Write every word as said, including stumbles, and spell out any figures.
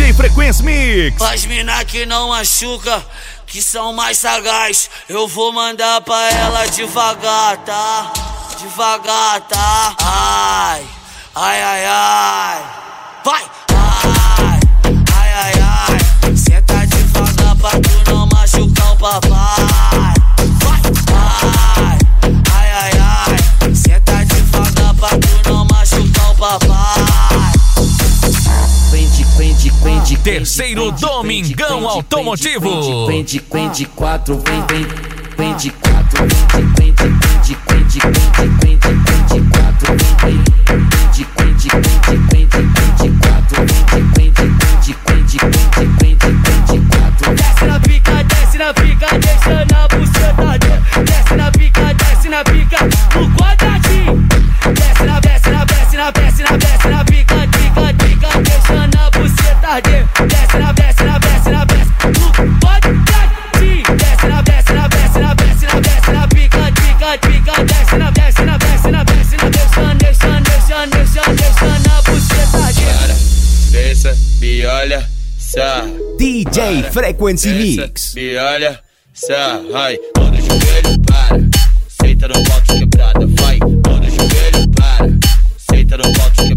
J Frequency Mix. As mina que não machuca, que são mais sagaz, eu vou mandar pra ela devagar, tá? Devagar, tá? Ai, ai, ai, ai. Vai! Ai, ai, ai, ai. Senta devagar pra tu não machucar o papai. Vai! Ai, ai, ai, ai. Senta devagar pra tu não machucar o papai. Terceiro Domingão Automotivo. Vem de vem de quatro, vem vem vem de quatro, vem de vem de vem de vem de vem de vem de quatro, vem vem de vem de vem de vem de vem de quatro, vem vem de vem de vem de vem de vem de vem de quatro. Desce na pica, desce na pica, deixa na buceta. Desce na pica, desce na pica, no quadradinho. Desce na, desce na, desce na, desce na, desce na pica, pica, pica, deixa na buceta. Desce na, desce na, desce na, desce no quadradinho. Desce na, desce na, desce na, desce na, desce na pica, pica, pica, desce na, desce na, desce na, desce na, deixa, deixa, deixa, deixa, deixa na buceta. Para, pensa, me olha, sa. D J Para, Frequency pensa, Mix. me olha, sa. Vai, mão no joelho, para. Senta no bote quebrada, vai. Mão no joelho, para. Senta no bote quebrada.